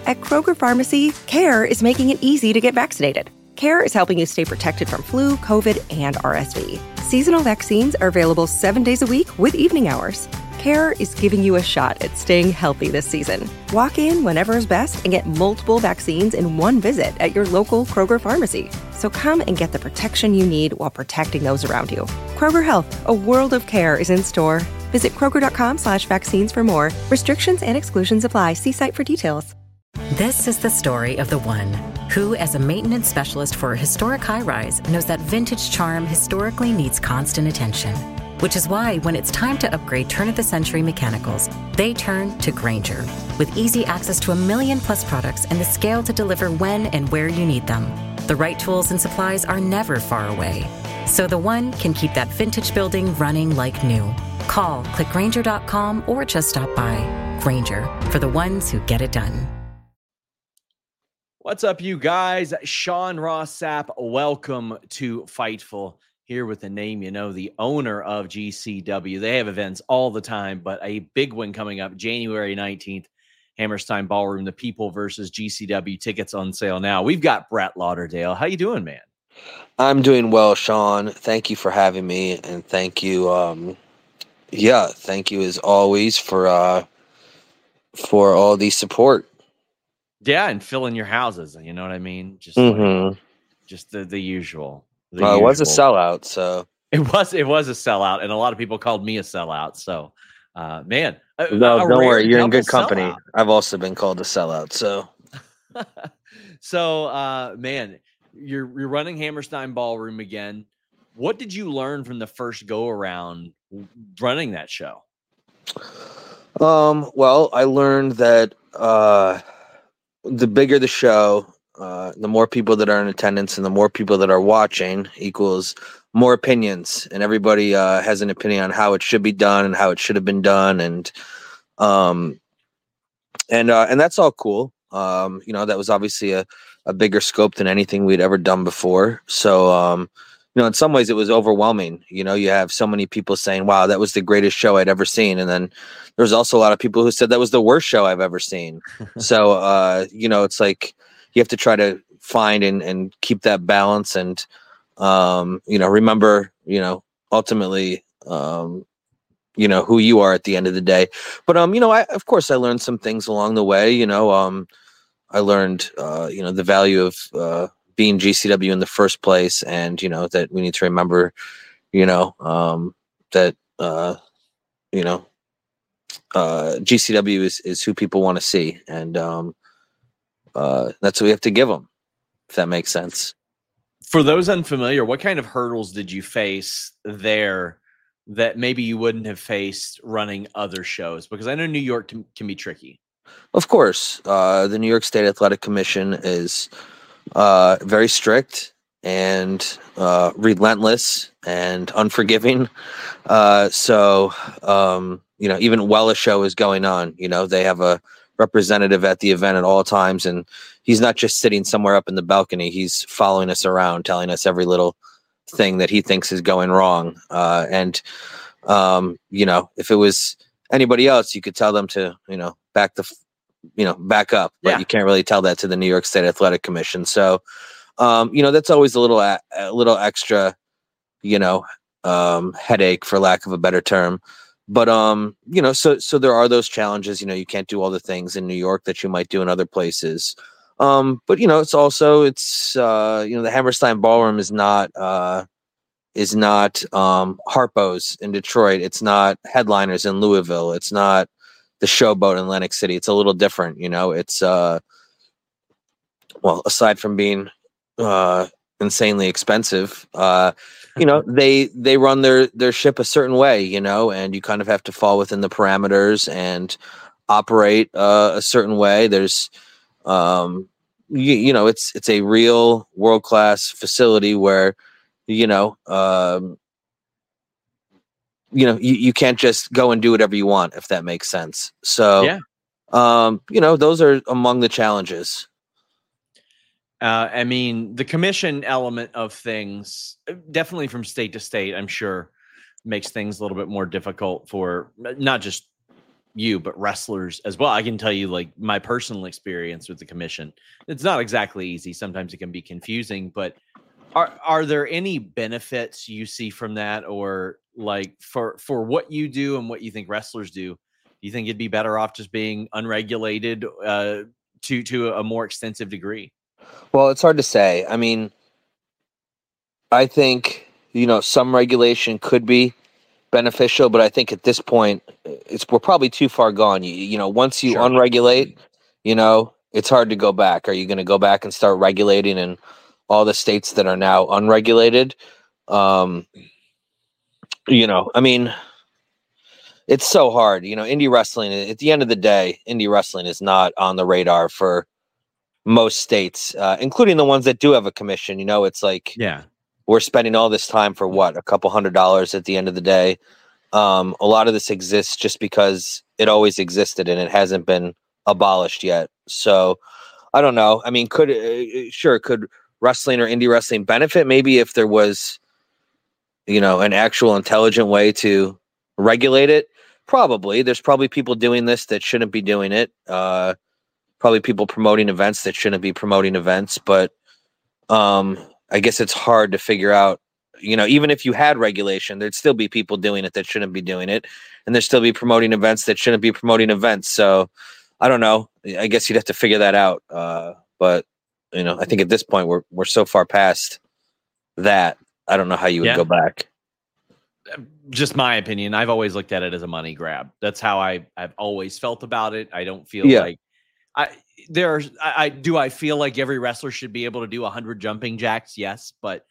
At Kroger Pharmacy, CARE is making it easy to get vaccinated. CARE is helping you stay protected from flu, COVID, and RSV. Seasonal vaccines are available 7 days a week with evening hours. CARE is giving you a shot at staying healthy this season. Walk in whenever is best and get multiple vaccines in one visit at your local Kroger Pharmacy. So come and get the protection you need while protecting those around you. Kroger Health, a world of care is in store. Visit Kroger.com/vaccines for more. Restrictions and exclusions apply. See site for details. This is the story of the one who, as a maintenance specialist for a historic high-rise, knows that vintage charm historically needs constant attention. Which is why when it's time to upgrade turn-of-the-century mechanicals, they turn to Grainger. With easy access to 1 million-plus products and the scale to deliver when and where you need them. The right tools and supplies are never far away. So the one can keep that vintage building running like new. Call, click Grainger.com, or just stop by. Grainger, for the ones who get it done. What's up, you guys? Sean Ross Sapp, welcome to Fightful. Here with the name, you know, the owner of GCW. They have events all the time, but a big one coming up January 19th, Hammerstein Ballroom, the People versus GCW. Tickets on sale now. We've got Brett Lauderdale. How you doing, man? I'm doing well, Sean. Thank you for having me, and thank you, thank you as always for all the support. Yeah, and filling your houses. You know what I mean? Just just the usual. It was a sellout, so it was a sellout, and a lot of people called me a sellout. So, man, no, don't worry, you're in good company. Sellout. I've also been called a sellout. So, man, you're running Hammerstein Ballroom again. What did you learn from the first go around running that show? Well, I learned that the bigger the show, the more people that are in attendance and the more people that are watching equals more opinions, and everybody has an opinion on how it should be done and how it should have been done, and that's all cool. That was obviously a bigger scope than anything we'd ever done before. So, in some ways it was overwhelming. You have so many people saying, wow, that was the greatest show I'd ever seen. And then there's also a lot of people who said that was the worst show I've ever seen. So, it's like you have to try to find and keep that balance and, remember, ultimately, who you are at the end of the day. But, of course I learned some things along the way. I learned, the value of being GCW in the first place, and that we need to remember, that GCW is who people want to see, and that's what we have to give them, if that makes sense. For those unfamiliar, what kind of hurdles did you face there that maybe you wouldn't have faced running other shows? Because I know New York can be tricky. Of course, the New York State Athletic Commission is very strict and relentless and unforgiving. So even while a show is going on, they have a representative at the event at all times, and he's not just sitting somewhere up in the balcony. He's following us around, telling us every little thing that he thinks is going wrong. If it was anybody else, you could tell them to, back up, but you can't really tell that to the New York State Athletic Commission. So, that's always a little extra, headache, for lack of a better term. But, so there are those challenges. You can't do all the things in New York that you might do in other places. But, it's the Hammerstein Ballroom is not Harpo's in Detroit. It's not Headliners in Louisville. It's not the Showboat in Atlantic City. It's a little different. It's, aside from being insanely expensive, they run their ship a certain way, and you kind of have to fall within the parameters and operate a certain way. There's it's a real world-class facility where you can't just go and do whatever you want, if that makes sense. So those are among the challenges. The commission element of things, definitely from state to state, I'm sure makes things a little bit more difficult for not just you, but wrestlers as well. I can tell you, like, my personal experience with the commission. It's not exactly easy. Sometimes it can be confusing, but are there any benefits you see from that, or like for what you do and what you think wrestlers do? Do you think it'd be better off just being unregulated to a more extensive degree? Well, it's hard to say. I mean, I think, some regulation could be beneficial, but I think at this point we're probably too far gone. Once you Sure. unregulate, it's hard to go back. Are you going to go back and start regulating in all the states that are now unregulated? I mean, it's so hard. Indie wrestling, at the end of the day, indie wrestling is not on the radar for most states, including the ones that do have a commission. It's like, Yeah. we're spending all this time for what, a couple $100 at the end of the day. A lot of this exists just because it always existed and it hasn't been abolished yet. So I don't know. I mean, could wrestling or indie wrestling benefit? Maybe if there was, an actual intelligent way to regulate it. Probably. There's probably people doing this that shouldn't be doing it. Probably people promoting events that shouldn't be promoting events. But I guess it's hard to figure out, even if you had regulation, there'd still be people doing it that shouldn't be doing it. And there'd still be promoting events that shouldn't be promoting events. So I don't know. I guess you'd have to figure that out. But, I think at this point we're so far past that. I don't know how you would go back. Just my opinion. I've always looked at it as a money grab. That's how I've always felt about it. I don't feel like I feel like every wrestler should be able to do 100 jumping jacks? Yes. But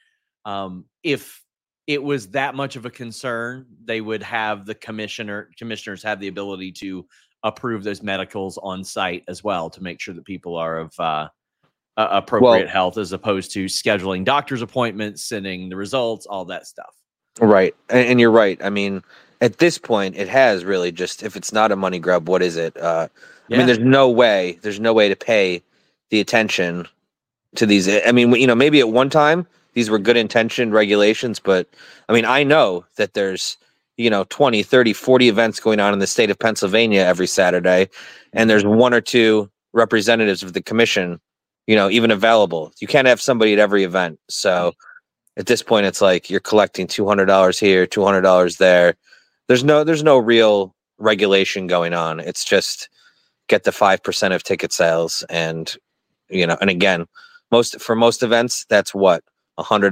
if it was that much of a concern, they would have the commissioners have the ability to approve those medicals on site as well to make sure that people are of appropriate health, as opposed to scheduling doctor's appointments, sending the results, all that stuff. Right. And you're right. I mean, at this point, it has really just, if it's not a money grab, what is it? I mean, there's no way to pay the attention to these. I mean, maybe at one time these were good intentioned regulations, but I mean, I know that there's, 20, 30, 40 events going on in the state of Pennsylvania every Saturday. And there's one or two representatives of the commission, even available. You can't have somebody at every event. So at this point, it's like you're collecting $200 here, $200 there. There's no real regulation going on. It's just get the 5% of ticket sales, and and again, for most events, that's what, $100,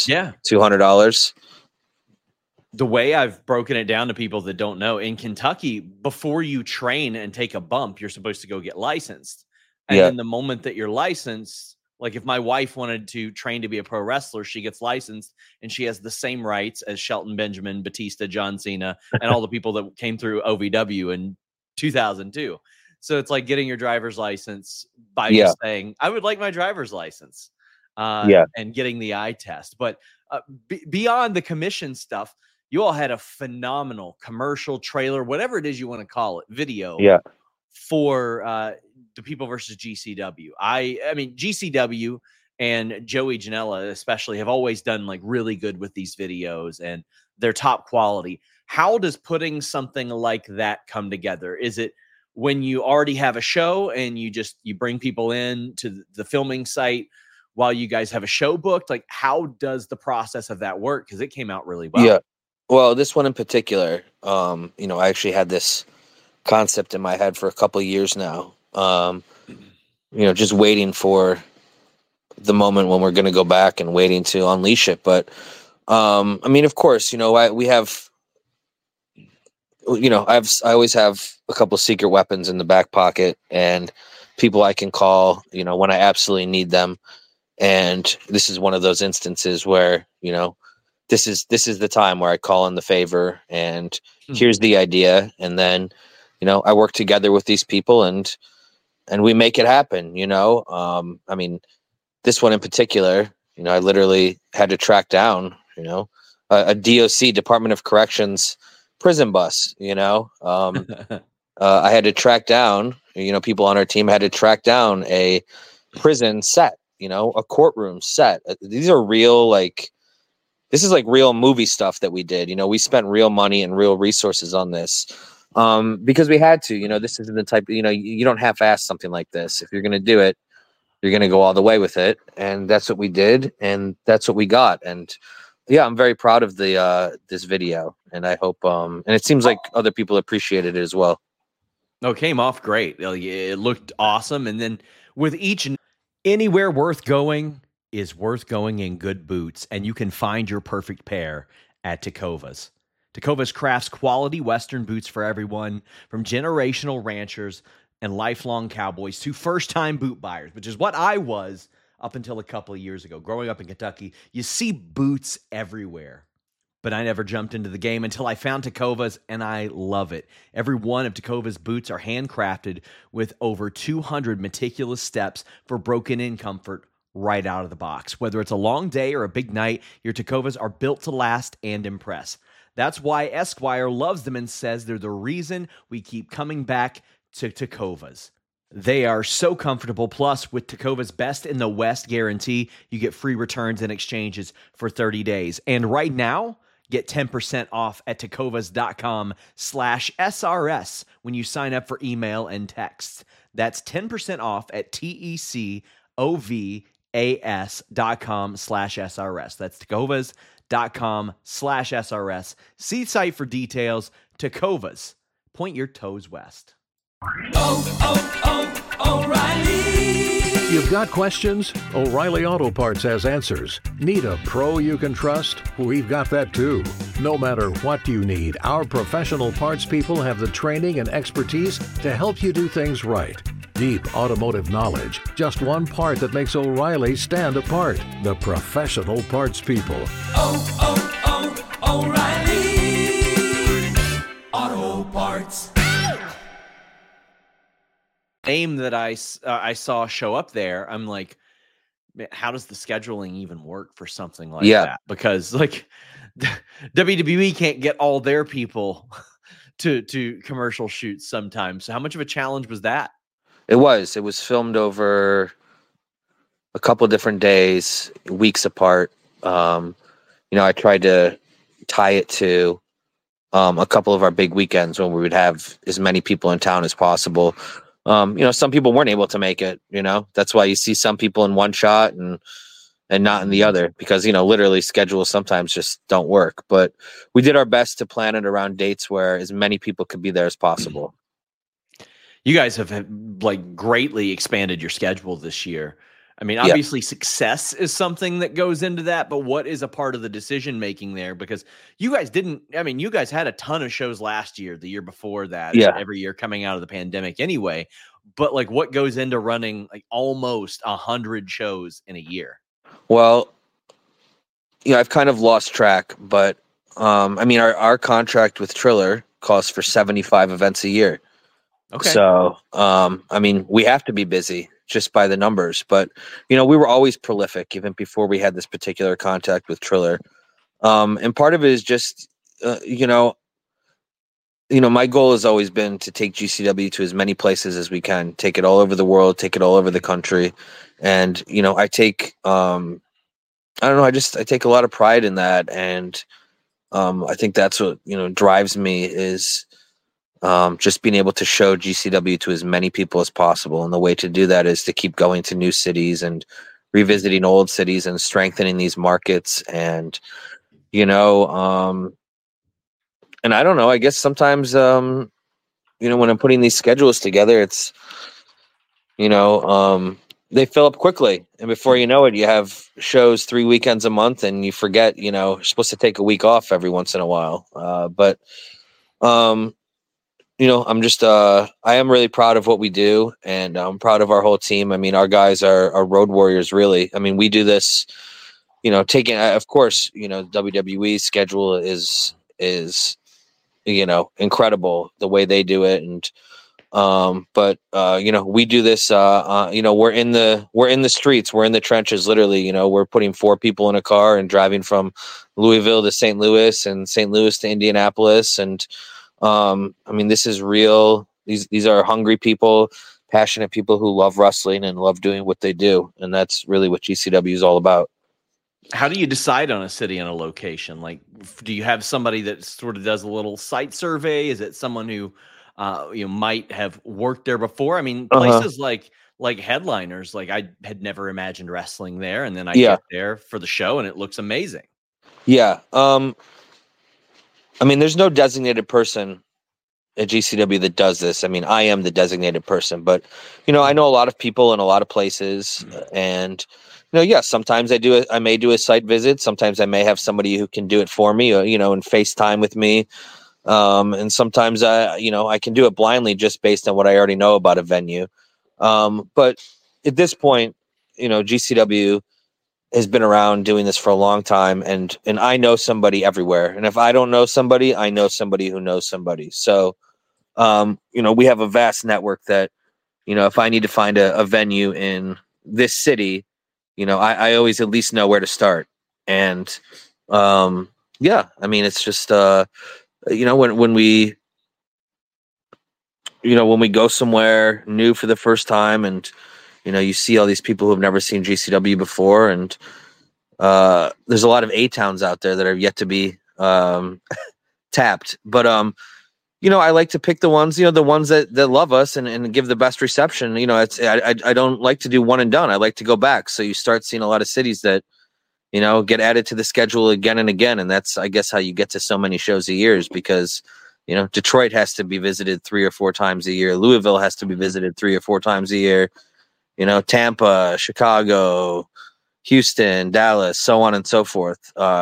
$200. The way I've broken it down to people that don't know, in Kentucky, before you train and take a bump, you're supposed to go get licensed. And then the moment that you're licensed, like if my wife wanted to train to be a pro wrestler, she gets licensed and she has the same rights as Shelton Benjamin, Batista, John Cena, and all the people that came through OVW in 2002. So it's like getting your driver's license by just saying, I would like my driver's license, and getting the eye test. But beyond the commission stuff, you all had a phenomenal commercial trailer, whatever it is you want to call it, video for the People versus GCW. I mean, GCW and Joey Janela especially have always done like really good with these videos, and they're top quality. How does putting something like that come together? Is it when you already have a show and you bring people in to the filming site while you guys have a show booked? Like, how does the process of that work? Because it came out really well. Yeah. Well, this one in particular, I actually had this concept in my head for a couple of years now. Just waiting for the moment when we're going to go back and waiting to unleash it. But, I mean, of course, we have, I always have a couple of secret weapons in the back pocket and people I can call, when I absolutely need them. And this is one of those instances where, this is the time where I call in the favor and here's the idea. And then, I work together with these people and we make it happen, I mean, this one in particular, I literally had to track down, a DOC, Department of Corrections prison bus, I had to track down, people on our team had to track down a prison set, a courtroom set. These are real, this is like real movie stuff that we did. We spent real money and real resources on this. because we had to. This isn't the type. You don't half-ass something like this. If you're going to do it, you're going to go all the way with it, and that's what we did, and that's what we got. And yeah, I'm very proud of the this video, and I hope and it seems like other people appreciated it as well. No, came off great. It looked awesome. And then with each, anywhere worth going is worth going in good boots, and you can find your perfect pair at Tecovas. Tecovas crafts quality Western boots for everyone, from generational ranchers and lifelong cowboys to first-time boot buyers, which is what I was up until a couple of years ago. Growing up in Kentucky, you see boots everywhere. But I never jumped into the game until I found Tecovas, and I love it. Every one of Tecovas boots are handcrafted with over 200 meticulous steps for broken-in comfort right out of the box. Whether it's a long day or a big night, your Tecovas are built to last and impress. That's why Esquire loves them and says they're the reason we keep coming back to Tecovas. They are so comfortable. Plus, with Tecovas Best in the West guarantee, you get free returns and exchanges for 30 days. And right now, get 10% off at tecovas.com/SRS when you sign up for email and text. That's 10% off at tecovas.com/SRS. That's tecovas.com/SRS. See site for details. Tecovas. Point your toes west. O'Reilly. You've got questions? O'Reilly Auto Parts has answers. Need a pro you can trust? We've got that too. No matter what you need, our professional parts people have the training and expertise to help you do things right. Deep automotive knowledge. Just one part that makes O'Reilly stand apart. The professional parts people. O'Reilly Auto Parts. Name that I saw show up there, I'm like, man, how does the scheduling even work for something like that? Because like WWE can't get all their people to commercial shoots sometimes. So how much of a challenge was that? It was filmed over a couple different days, weeks apart. I tried to tie it to a couple of our big weekends when we would have as many people in town as possible. Some people weren't able to make it, that's why you see some people in one shot and not in the other, because, literally schedules sometimes just don't work. But we did our best to plan it around dates where as many people could be there as possible. You guys have greatly expanded your schedule this year. I mean, obviously success is something that goes into that, but what is a part of the decision making there? Because you guys you guys had a ton of shows last year, the year before that, every year coming out of the pandemic anyway. But what goes into running almost 100 shows in a year? Well, I've kind of lost track, but our contract with Triller calls for 75 events a year. Okay. So, we have to be busy just by the numbers, but, we were always prolific even before we had this particular contact with Triller. And part of it is just, my goal has always been to take GCW to as many places as we can, take it all over the world, take it all over the country. And, I take, I take a lot of pride in that. And, I think that's what, drives me is, just being able to show GCW to as many people as possible. And the way to do that is to keep going to new cities and revisiting old cities and strengthening these markets. And, and I don't know, I guess sometimes, when I'm putting these schedules together, it's, they fill up quickly. And before you know it, you have shows 3 weekends a month and you forget, you're supposed to take a week off every once in a while. I'm just, I am really proud of what we do, and I'm proud of our whole team. Our guys are road warriors, really. We do this, taking, of course, WWE's schedule is, incredible the way they do it. And, we do this, we're in the streets, we're in the trenches, literally, we're putting 4 people in a car and driving from Louisville to St. Louis and St. Louis to Indianapolis. And, this is real. These are hungry people, passionate people who love wrestling and love doing what they do. And that's really what GCW is all about. How do you decide on a city and a location? Like, do you have somebody that sort of does a little site survey? Is it someone who, might have worked there before? I mean, Uh-huh. places like Headliners, like I had never imagined wrestling there, and then I Yeah. get there for the show, and it looks amazing. Yeah. I mean, there's no designated person at GCW that does this. I mean, I am the designated person, but I know a lot of people in a lot of places, and yeah, sometimes I may do a site visit. Sometimes I may have somebody who can do it for me, or, and FaceTime with me. And sometimes I can do it blindly just based on what I already know about a venue. But at this point, GCW has been around doing this for a long time, and I know somebody everywhere. And if I don't know somebody, I know somebody who knows somebody. So, we have a vast network that, if I need to find a venue in this city, I always at least know where to start. And, yeah, I mean, it's just, when we, when we go somewhere new for the first time, and, you see all these people who have never seen GCW before, and, there's a lot of A-towns out there that are yet to be, tapped, but, I like to pick the ones, the ones that love us and give the best reception. I don't like to do one and done. I like to go back. So you start seeing a lot of cities that, get added to the schedule again and again. And that's, I guess, how you get to so many shows a year, is because, Detroit has to be visited 3 or 4 times a year. Louisville has to be visited 3 or 4 times a year. Tampa, Chicago, Houston, Dallas, so on and so forth.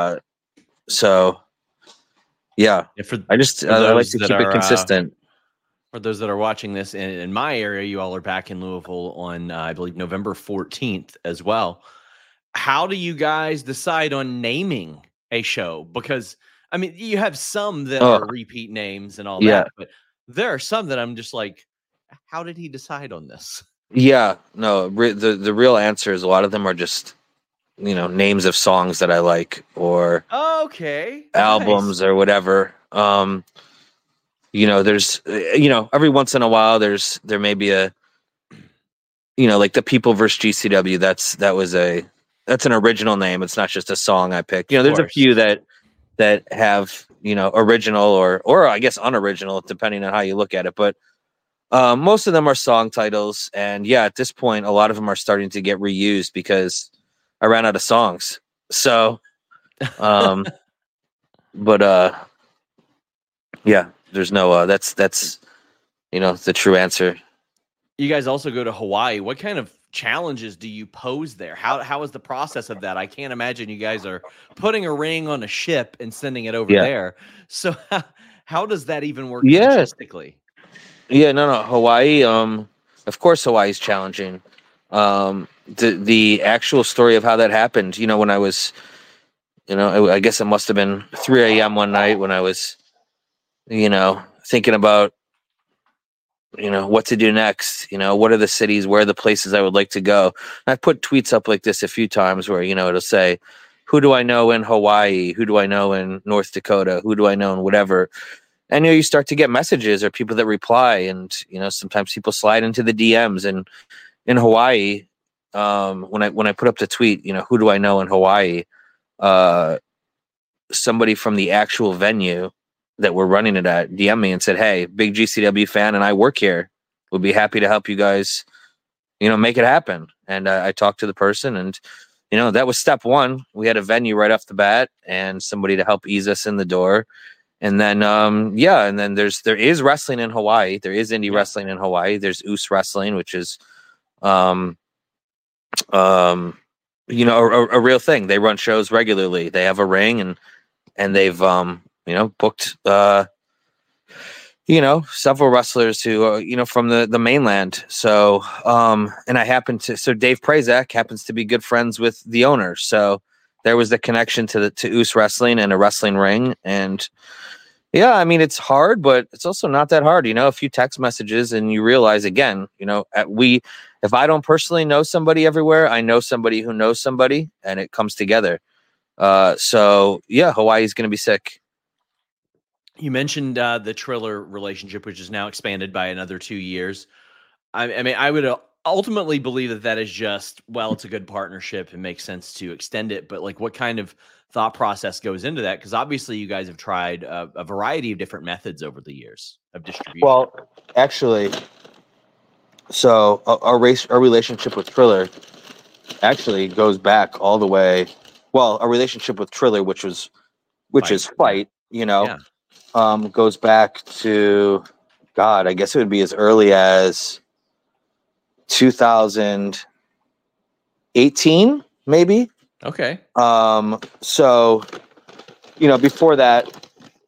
So yeah, I like to keep it consistent. For those that are watching this in my area, you all are back in Louisville on, I believe, November 14th as well. How do you guys decide on naming a show? Because, I mean, you have some that are repeat names and all that, but there are some that I'm just like, how did he decide on this? Yeah, no, the real answer is a lot of them are just, names of songs that I like, or albums, or whatever. There's, every once in a while there may be a, like the People vs. GCW. That's an original name. It's not just a song I picked. There's a few that have, original or I guess unoriginal, depending on how you look at it. But most of them are song titles. And yeah, at this point, a lot of them are starting to get reused because I ran out of songs. So, but yeah, there's no, that's, the true answer. You guys also go to Hawaii. What kind of challenges do you pose there? How is the process of that? I can't imagine you guys are putting a ring on a ship and sending it over there. So how does that even work logistically? Yeah, no, Hawaii. Of course, Hawaii is challenging. The actual story of how that happened, when I was, I guess it must have been 3 a.m. one night when I was, thinking about, what to do next, what are the cities, where are the places I would like to go. And I've put tweets up like this a few times where, it'll say, who do I know in Hawaii? Who do I know in North Dakota? Who do I know in whatever? And, you start to get messages or people that reply, and, sometimes people slide into the DMs. And in Hawaii, when I put up the tweet, who do I know in Hawaii? Somebody from the actual venue that we're running it at DM me and said, hey, big GCW fan, and I work here. Would be happy to help you guys, make it happen. And I talked to the person, and, that was step one. We had a venue right off the bat and somebody to help ease us in the door. And then, and then there is wrestling in Hawaii. There is indie wrestling in Hawaii. There's Oos Wrestling, which is, a real thing. They run shows regularly. They have a ring, and they've, booked, several wrestlers who, from the mainland. So, and Dave Prazak happens to be good friends with the owner. So there was the connection to Oos Wrestling and a wrestling ring. And yeah, I mean, it's hard, but it's also not that hard. A few text messages and you realize again, if I don't personally know somebody everywhere, I know somebody who knows somebody, and it comes together. So yeah, Hawaii is going to be sick. You mentioned the Triller relationship, which is now expanded by another 2 years. I mean, I would ultimately believe that that is just, well, it's a good partnership. It makes sense to extend it. But like, what kind of thought process goes into that? Because obviously you guys have tried a variety of different methods over the years of distribution. Well, actually, so our relationship with Triller actually goes back all the way. Well, our relationship with Triller, which is Fight, goes back to, God, I guess it would be as early as 2018, maybe. Okay. So, before that,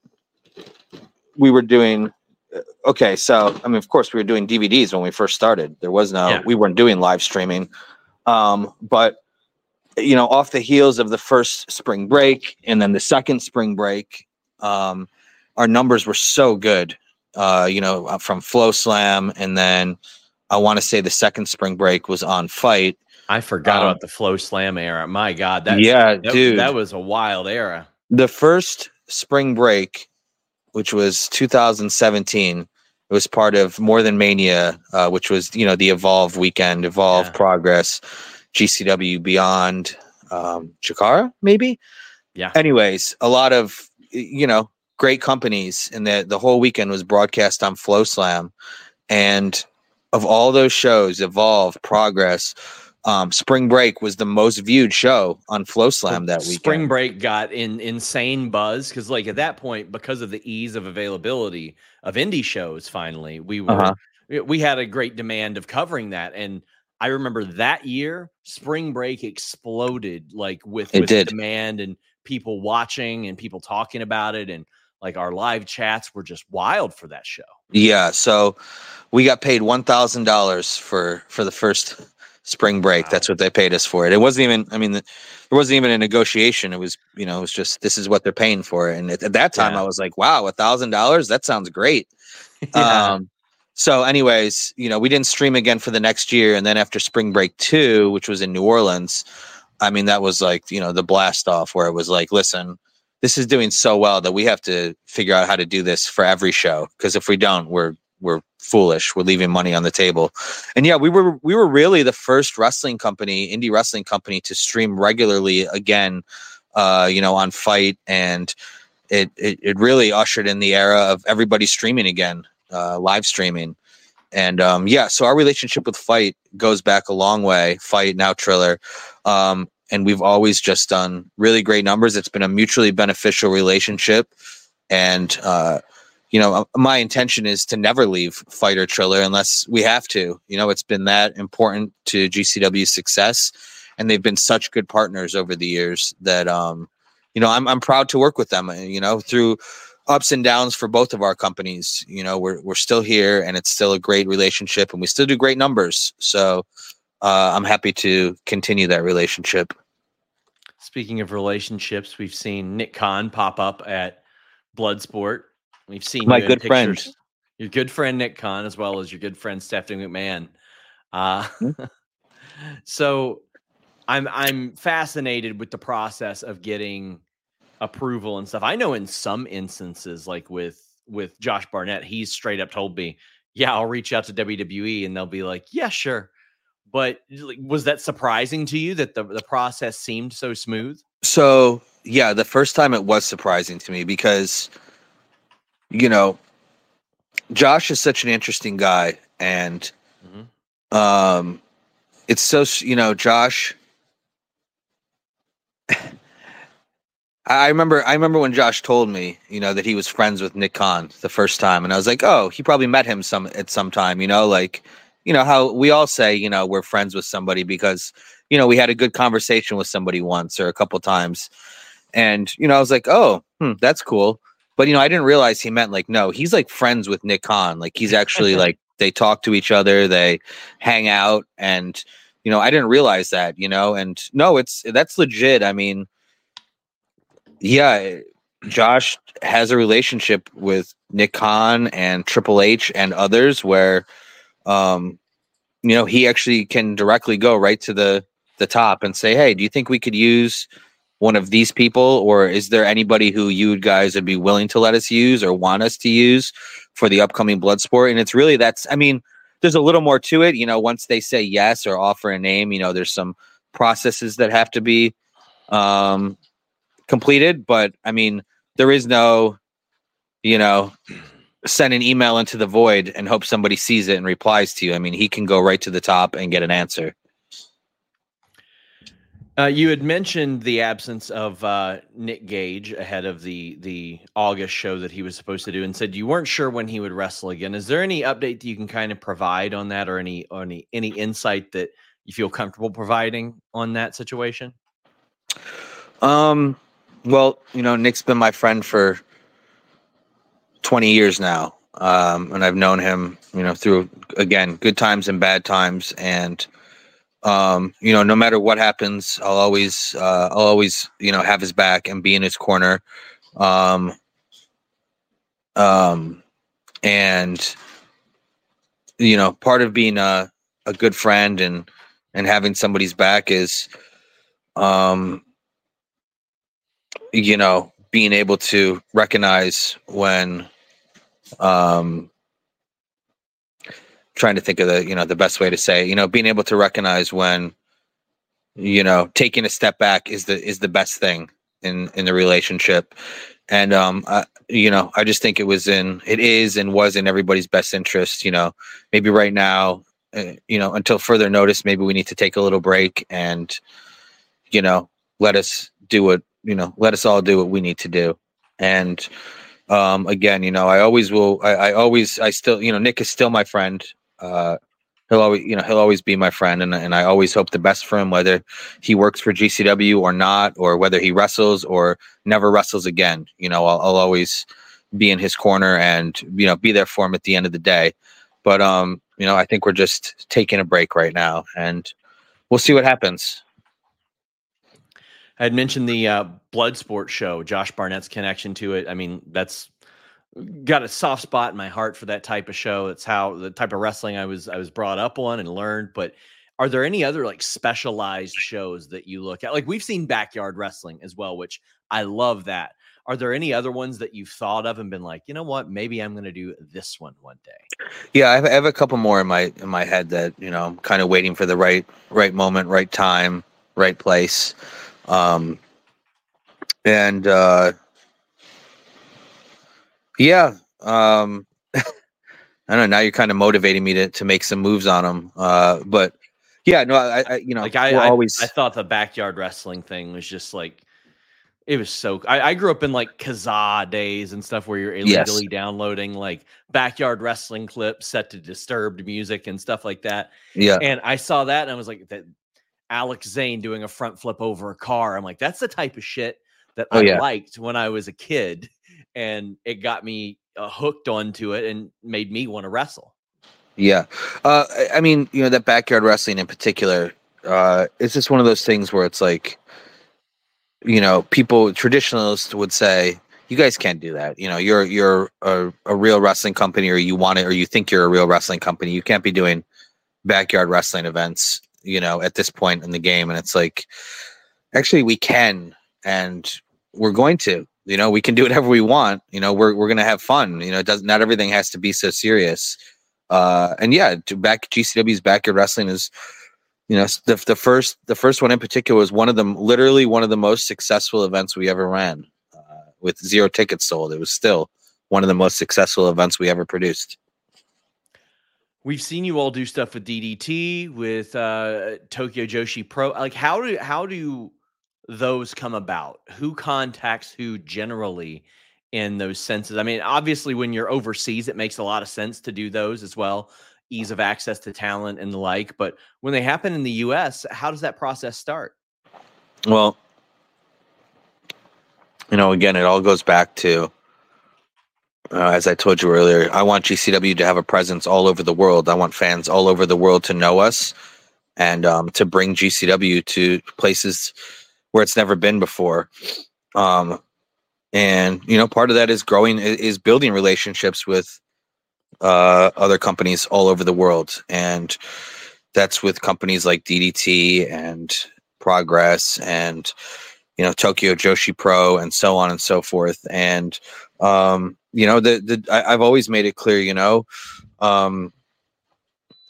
we were doing. Okay, so I mean, of course, we were doing DVDs when we first started. There was we weren't doing live streaming, but off the heels of the first spring break and then the second spring break, our numbers were so good. From Flow Slam, and then I want to say the second spring break was on Fight. I forgot about the Flow Slam era. My God, dude, that was a wild era. The first spring break, which was 2017, it was part of More Than Mania, which was the Evolve weekend, Evolve Progress, GCW Beyond, Chikara, maybe. Yeah. Anyways, a lot of great companies, and the whole weekend was broadcast on Flow Slam, and of all those shows, Evolve, Progress, Spring Break was the most viewed show on Flow Slam that weekend. Spring Break got insane buzz because, like, at that point, because of the ease of availability of indie shows, finally, we had a great demand of covering that. And I remember that year, Spring Break exploded, like with demand and people watching and people talking about it, and like our live chats were just wild for that show. Yeah, so we got paid $1,000 for the first spring break. Wow. That's what they paid us for it. It wasn't even, there wasn't even a negotiation. It was, it was just, this is what they're paying for it. And at that time I was like, wow, $1,000? That sounds great. So anyways, we didn't stream again for the next year. And then after Spring Break 2, which was in New Orleans, that was like, the blast off where it was like, listen, this is doing so well that we have to figure out how to do this for every show. Because if we don't, we're foolish. We're leaving money on the table. And we were really the first indie wrestling company to stream regularly again, on Fight. And it really ushered in the era of everybody streaming again, live streaming. And so our relationship with Fight goes back a long way. Fight, now Triller. And we've always just done really great numbers. It's been a mutually beneficial relationship. And, my intention is to never leave Fight or Triller unless we have to. It's been that important to GCW's success. And they've been such good partners over the years that, I'm proud to work with them, through ups and downs for both of our companies. We're still here, and it's still a great relationship, and we still do great numbers. So I'm happy to continue that relationship. Speaking of relationships, we've seen Nick Khan pop up at Bloodsport. We've seen my good friend, your good friend Nick Khan, as well as your good friend Stephanie McMahon. So I'm fascinated with the process of getting approval and stuff. I know in some instances, like with Josh Barnett, he's straight up told me, yeah, I'll reach out to WWE, and they'll be like, yeah, sure. But was that surprising to you that the process seemed so smooth? So, yeah, the first time it was surprising to me because, Josh is such an interesting guy. And it's so, Josh, I remember when Josh told me, that he was friends with Nick Khan the first time. And I was like, oh, he probably met him at some time, how we all say, we're friends with somebody because, we had a good conversation with somebody once or a couple times. And, I was like, oh, that's cool. But, I didn't realize he meant like, no, he's like friends with Nick Khan. Like he's actually like, they talk to each other, they hang out. And, I didn't realize that, and no, that's legit. Josh has a relationship with Nick Khan and Triple H and others where, he actually can directly go right to the top and say, hey, do you think we could use one of these people, or is there anybody who you guys would be willing to let us use or want us to use for the upcoming Bloodsport? And it's really, there's a little more to it. Once they say yes or offer a name, there's some processes that have to be completed. But I mean, there is no, send an email into the void and hope somebody sees it and replies to you. I mean, he can go right to the top and get an answer. You had mentioned the absence of Nick Gage ahead of the August show that he was supposed to do, and said you weren't sure when he would wrestle again. Is there any update that you can kind of provide on that, or any insight that you feel comfortable providing on that situation? Well, Nick's been my friend for 20 years now, and I've known him, through, again, good times and bad times, and no matter what happens, I'll always, have his back and be in his corner. And part of being a good friend and having somebody's back is, being able to recognize when, trying to think of the best way to say, being able to recognize when, taking a step back is the best thing in the relationship. And, I just think it is and was in everybody's best interest. Maybe right now, until further notice, maybe we need to take a little break and, let us all do what we need to do. And, again, I still, Nick is still my friend. He'll always be my friend. And I always hope the best for him, whether he works for GCW or not, or whether he wrestles or never wrestles again. I'll always be in his corner and, be there for him at the end of the day. But, I think we're just taking a break right now, and we'll see what happens. I had mentioned the Bloodsport show, Josh Barnett's connection to it. I mean, that's got a soft spot in my heart for that type of show. It's how the type of wrestling I was brought up on and learned. But are there any other like specialized shows that you look at? Like, we've seen Backyard Wrestling as well, which I love that. Are there any other ones that you've thought of and been like, you know what, maybe I'm going to do this one day? Yeah, I have a couple more in my head that, I'm kind of waiting for the right moment, right time, right place. I don't know. Now you're kind of motivating me to make some moves on them. But yeah, no, I thought the Backyard Wrestling thing was just like, it was so, I grew up in like Kazaa days and stuff where you're illegally downloading like Backyard Wrestling clips set to Disturbed music and stuff like that. Yeah. And I saw that and I was like, that Alex Zane doing a front flip over a car. I'm like, that's the type of shit that I liked when I was a kid, and it got me hooked onto it and made me want to wrestle. Yeah. I mean, that Backyard Wrestling in particular, it's just one of those things where it's like, people, traditionalists would say, you guys can't do that. You're a real wrestling company, or you want it, or you think you're a real wrestling company. You can't be doing backyard wrestling events, at this point in the game. And it's like, actually we can, and we're going to, we can do whatever we want. We're going to have fun. Not everything has to be so serious. And yeah, GCW's Backyard Wrestling is, the first one in particular was literally one of the most successful events we ever ran, with 0 tickets sold. It was still one of the most successful events we ever produced. We've seen you all do stuff with DDT, with Tokyo Joshi Pro. Like, how do those come about? Who contacts who generally in those senses? I mean, obviously, when you're overseas, it makes a lot of sense to do those as well. Ease of access to talent and the like. But when they happen in the U.S., how does that process start? Well, again, it all goes back to, as I told you earlier, I want GCW to have a presence all over the world. I want fans all over the world to know us, and to bring GCW to places where it's never been before. And, part of that is building relationships with other companies all over the world. And that's with companies like DDT and Progress and, Tokyo Joshi Pro and so on and so forth. And, I've always made it clear,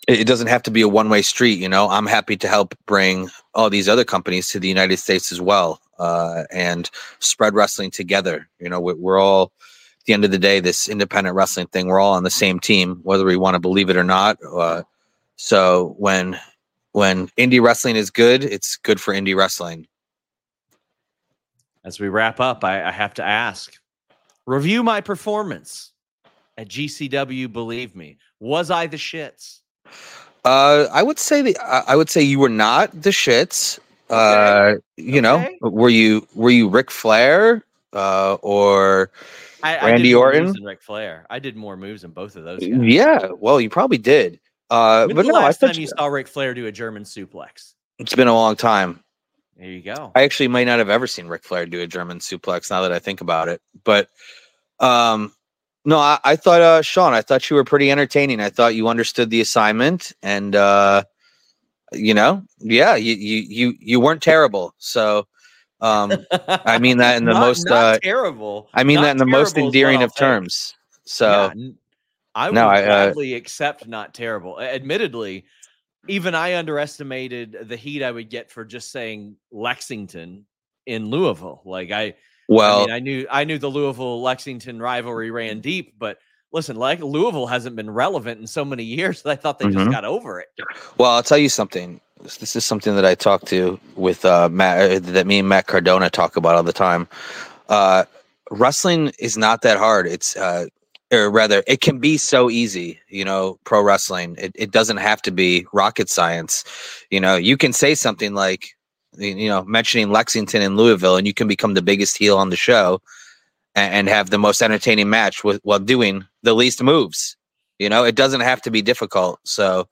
it doesn't have to be a one-way street. You know, I'm happy to help bring all these other companies to the United States as well, and spread wrestling together. You know, we're all, at the end of the day, this independent wrestling thing, we're all on the same team, whether we want to believe it or not. So when indie wrestling is good, it's good for indie wrestling. As we wrap up, I have to ask, review my performance at GCW. Believe me, was I the shits? I would say you were not the shits. Okay. You know, were you Ric Flair or Randy Orton? Moves than Ric Flair. I did more moves than both of those guys. Yeah, well, you probably did. When's but the no, last time you saw Ric Flair do a German suplex? It's been a long time. There you go. I actually might not have ever seen Ric Flair do a German suplex now that I think about it. But no, I thought, Sean, I thought you were pretty entertaining. I thought you understood the assignment, and you know, yeah, you weren't terrible. So I mean that in the most terrible. I mean not that in the most endearing of say. terms. So yeah, I would gladly accept not terrible. Admittedly, even I underestimated the heat I would get for just saying Lexington in Louisville. Like I knew the Louisville Lexington rivalry ran deep, but listen, like Louisville hasn't been relevant in so many years that I thought they just got over it. Well, I'll tell you something. This is something that I talk to with Matt, that me and Matt Cardona talk about all the time. Wrestling is not that hard. It's or rather, it can be so easy, you know, pro wrestling. It doesn't have to be rocket science. You know, you can say something like, you know, mentioning Lexington and Louisville, and you can become the biggest heel on the show and have the most entertaining match while doing the least moves. You know, it doesn't have to be difficult. So,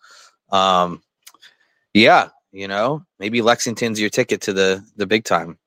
yeah, you know, maybe Lexington's your ticket to the big time.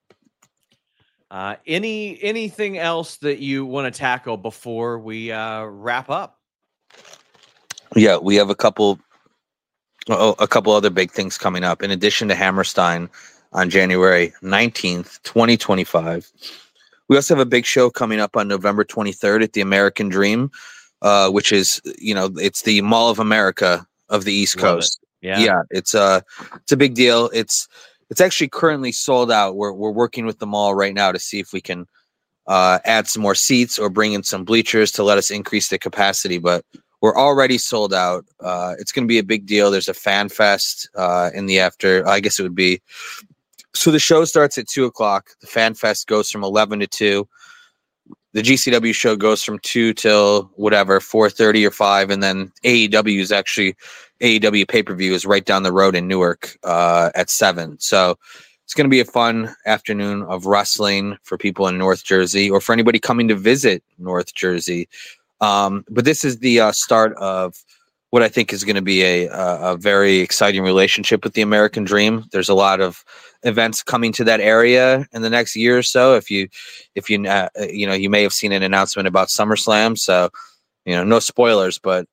Anything else that you want to tackle before we wrap up? Yeah, we have a couple other big things coming up. In addition to Hammerstein on January 19th, 2025, we also have a big show coming up on November 23rd at the American Dream, which is, you know, it's the Mall of America of the East Coast. Yeah, it's a big deal. It's actually currently sold out. We're working with the mall right now to see if we can add some more seats or bring in some bleachers to let us increase the capacity. But we're already sold out. It's going to be a big deal. There's a fan fest in the after. I guess it would be. So the show starts at 2:00. The fan fest goes from 11 to 2. The GCW show goes from 2 till whatever 4:30 or 5, and then AEW pay-per-view is right down the road in Newark at 7. So it's going to be a fun afternoon of wrestling for people in North Jersey or for anybody coming to visit North Jersey. But this is the start of what I think is going to be a very exciting relationship with the American Dream. There's a lot of events coming to that area in the next year or so. If you you may have seen an announcement about SummerSlam. So, you know, no spoilers, but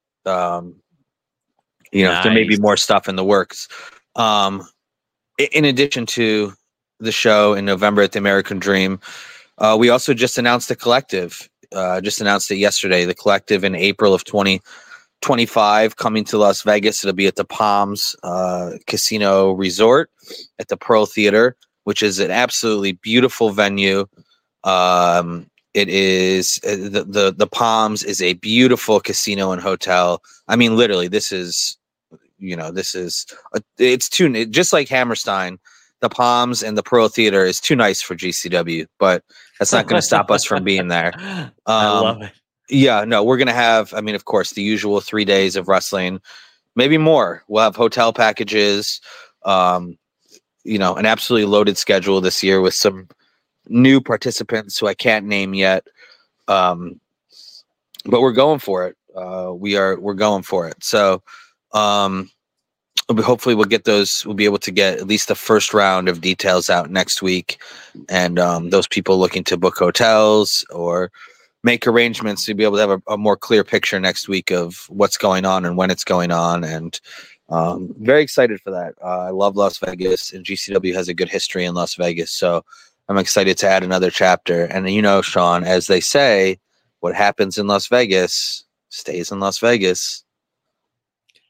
nice. There may be more stuff in the works. In addition to the show in November at the American Dream, we also just announced the Collective. Just announced it yesterday. The Collective in April of 2025 coming to Las Vegas. It'll be at the Palms Casino Resort at the Pearl Theater, which is an absolutely beautiful venue. It is the Palms is a beautiful casino and hotel. I mean, literally, it's just like Hammerstein. The Palms and the Pearl Theater is too nice for GCW, but that's not going to stop us from being there. I love it. Yeah, no, we're going to have, I mean, of course, the usual 3 days of wrestling, maybe more. We'll have hotel packages, an absolutely loaded schedule this year with some new participants who I can't name yet. But we're going for it. We're going for it. So hopefully we'll be able to get at least the first round of details out next week. And those people looking to book hotels or make arrangements to be able to have a more clear picture next week of what's going on and when it's going on. And very excited for that. I love Las Vegas, and GCW has a good history in Las Vegas. So I'm excited to add another chapter. And, Sean, as they say, what happens in Las Vegas stays in Las Vegas.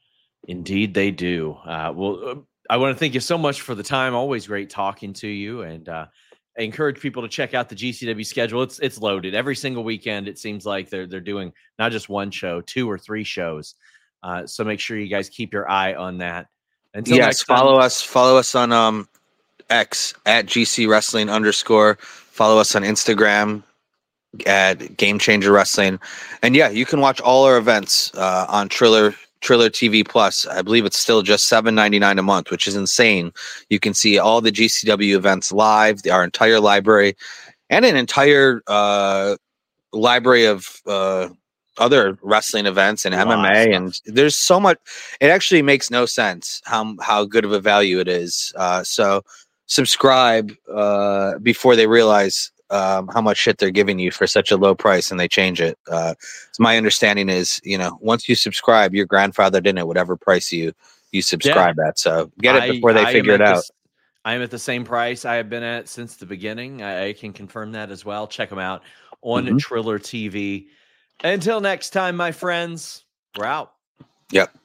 Indeed, they do. Well, I want to thank you so much for the time. Always great talking to you, and I encourage people to check out the GCW schedule. It's loaded every single weekend. It seems like they're doing not just one show, 2 or 3 shows. So make sure you guys keep your eye on that. Until next time, follow us on X at GC Wrestling _. Follow us on Instagram at Game Changer Wrestling, and you can watch all our events on Triller TV Plus. I believe it's still just $7.99 a month, which is insane. You can see all the GCW events live, our entire library, and an entire library of other wrestling events and MMA. And there's so much. It actually makes no sense how good of a value it is. So subscribe before they realize how much shit they're giving you for such a low price, and they change it. So my understanding is, once you subscribe, you're grandfathered in at whatever price you subscribe at. So get it before they figure it out. I am at the same price I have been at since the beginning. I can confirm that as well. Check them out on Triller TV. Until next time, my friends, we're out. Yep.